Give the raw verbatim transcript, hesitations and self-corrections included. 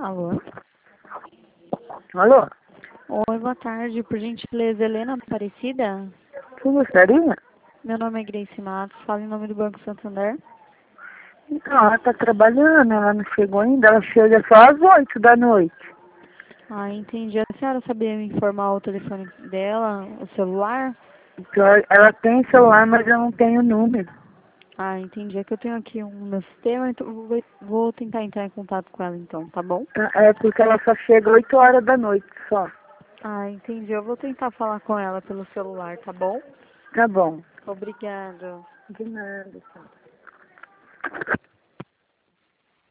Alô? Alô? Oi, boa tarde. Por gentileza, Helena Aparecida? Quem gostaria? Meu nome é Grace Matos, falo em nome do Banco Santander. Então, ela tá trabalhando, ela não chegou ainda, ela chega só às oito da noite. Ah, entendi. A senhora sabia me informar o telefone dela, o celular? Então, ela tem celular, mas eu não tenho número. Ah, entendi. É que eu tenho aqui um no meu sistema, então eu vou, vou tentar entrar em contato com ela então, tá bom? É porque ela só chega oito horas da noite só. Ah, entendi. Eu vou tentar falar com ela pelo celular, tá bom? Tá bom. Obrigada. De nada, tá.